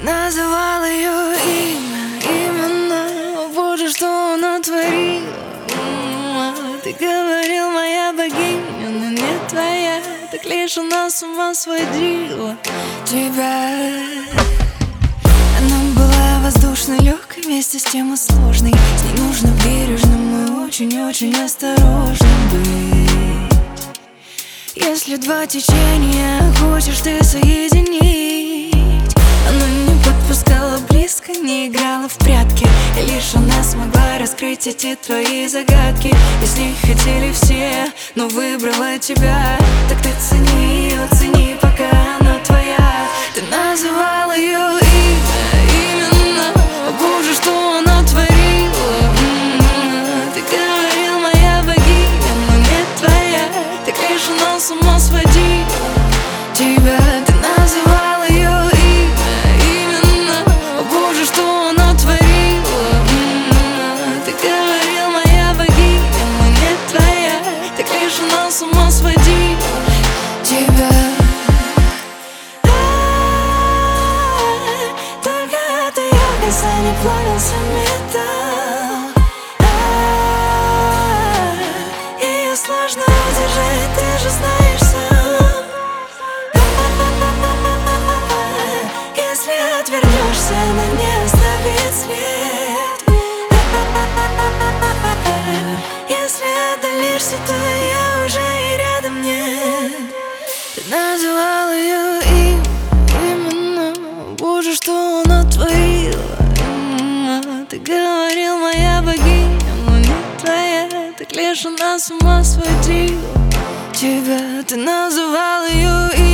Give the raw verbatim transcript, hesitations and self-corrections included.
называл ее имя, именно. Боже, что она творила. Ты говорил, моя богиня, но не твоя. Так лишь она с ума сводила тебя. Она была воздушной, легкой, вместе с тем и сложной. С ней нужно бережным и очень-очень осторожным быть. Если два течения хочешь ты соединить, она не подпускала близко, не играла в прятки. И лишь она смогла раскрыть эти твои загадки. Если хотели все, но выбрала тебя, так ты цени ее, цени, пока она твоя. Ты называл ее имя, именно. Боже, что она творила. Ты говорил, моя богиня, но не твоя. Так лишь она с ума сводила тебя. Ты называл ее имя, именно. Боже, что она творила. Ты говорил, моя богиня, но не твоя. Так лишь она с ума сводила тебя. Только от ее касания плавился металл. Ее сложно удержать, ты же знаешь сам. Если отвернешься, она не оставит след. Если отдалишься, то я уже и рядом нет. Ты называл ее имя, именно. Боже, что она творила. Ты говорил, моя богиня, но не твоя. Так лишь она с ума сводила тебя. Ты называл ее имя.